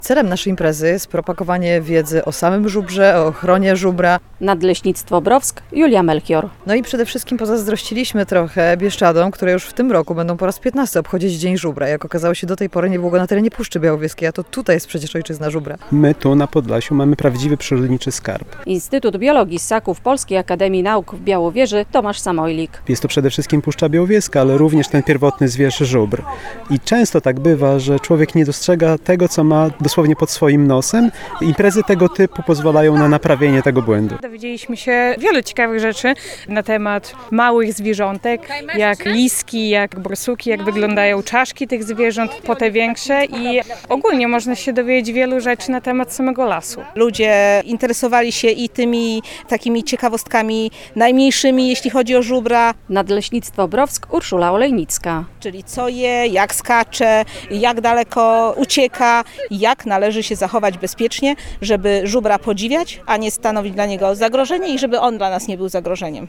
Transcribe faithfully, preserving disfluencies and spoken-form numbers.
Celem naszej imprezy jest propagowanie wiedzy o samym żubrze, o ochronie żubra. Nadleśnictwo Browsk, Julia Melchior. No i przede wszystkim pozazdrościliśmy trochę Bieszczadom, które już w tym roku będą po raz piętnasty obchodzić Dzień Żubra. Jak okazało się, do tej pory nie było go na terenie Puszczy Białowieskiej, a to tutaj jest przecież ojczyzna żubra. My tu na Podlasiu mamy prawdziwy przyrodniczy skarb. Instytut Biologii Ssaków Polskiej Akademii Nauk w Białowieży, Tomasz Samojlik. Jest to przede wszystkim Puszcza Białowieska, ale również ten pierwotny zwierz żubr. I często tak bywa, że człowiek nie dostrzega tego, co ma dosłownie pod swoim nosem. Imprezy tego typu pozwalają na naprawienie tego błędu. Dowiedzieliśmy się wiele ciekawych rzeczy na temat małych zwierzątek, jak liski, jak borsuki, jak wyglądają czaszki tych zwierząt, po te większe i ogólnie można się dowiedzieć wielu rzeczy na temat samego lasu. Ludzie interesowali się i tymi takimi ciekawostkami najmniejszymi, jeśli chodzi o żubra. Nadleśnictwo Browsk, Urszula Olejnicka. Czyli co je, jak skacze, jak daleko ucieka, jak należy się zachować bezpiecznie, żeby żubra podziwiać, a nie stanowić dla niego zagrożenie i żeby on dla nas nie był zagrożeniem.